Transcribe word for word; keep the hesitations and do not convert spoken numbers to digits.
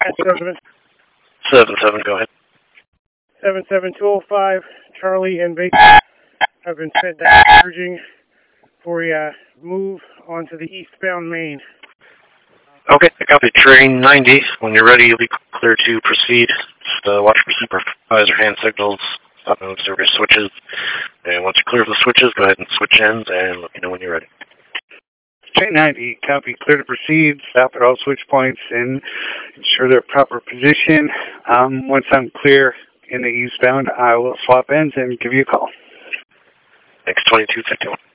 seven. seven seven, go ahead. seven seven two oh five, Charlie and Baker have been sent down urging for a uh, move onto the eastbound main. Okay, I copy. Train ninety. When you're ready, you'll be clear to proceed. Just uh, watch for supervisor hand signals, stop and observe your switches. And once you're clear of the switches, go ahead and switch ends and let me know when you're ready. Train ninety, copy. Clear to proceed. Stop at all switch points and ensure their proper position. Um, once I'm clear in the eastbound, I will swap ends and give you a call. Thanks, twenty-two fifty-one.